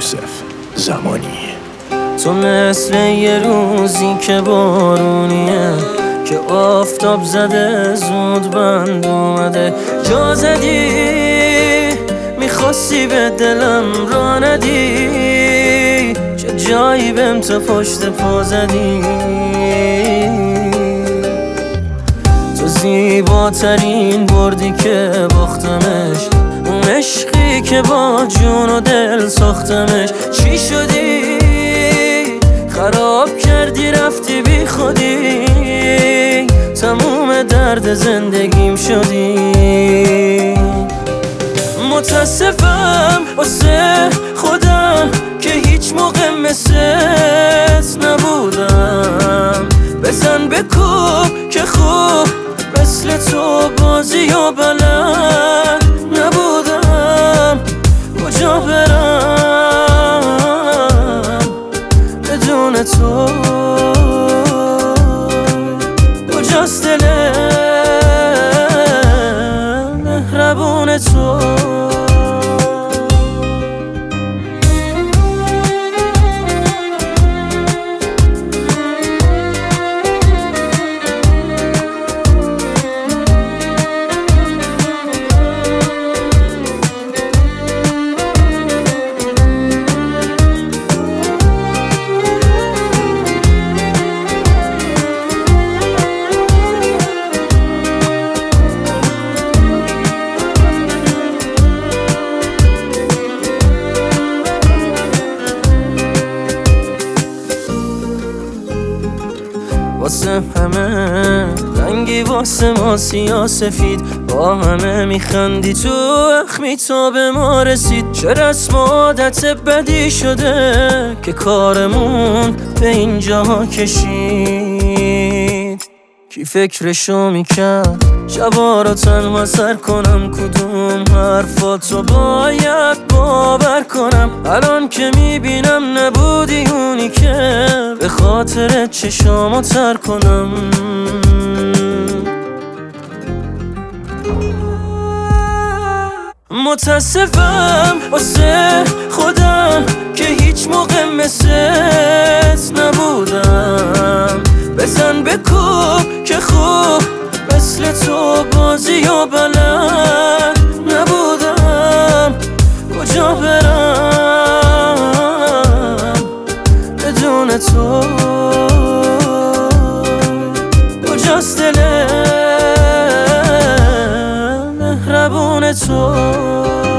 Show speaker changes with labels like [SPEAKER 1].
[SPEAKER 1] یوسف زمانی.
[SPEAKER 2] تو مثل یه روزی که بارونیه، که آفتاب زده زود بند اومده. جا زدی میخواستی به دلم را ندی، چه جایی بهم تو پشت پا زدی. تو زیباترین بردی که باختمش، اون عشقی که با جون و دل ساختمش. چی شدی؟ خراب کردی رفتی بی خودی، تموم درد زندگیم شدی. متاسفم واسه خودم که هیچ موقع مثلت نبودم. بزن بکوب که خوب مثل تو بازی و بلد نبودم. کجا برم بدون تو؟ کجاست دل مهربون تو؟ واسه همه رنگی، واسه ما سیاسفید، با همه میخندی تو اخمی تا به ما رسید. چه رسم و عادت بدی شده که کارمون به اینجا کشید. کی فکرشو میکرد شبا رو تنها سر کنم، کدوم حرفاتو باید باور کنم. الان که میبینم نبودی اونی که به خاطر چشامو تر کنم. متاسفم واسه خودم که هیچ موقع مثلت نبودم. بزن بکوب که خوب مثل تو بازی و بلد نبودم. کجا برم بدون تو؟ کجاست دل مهربون تو؟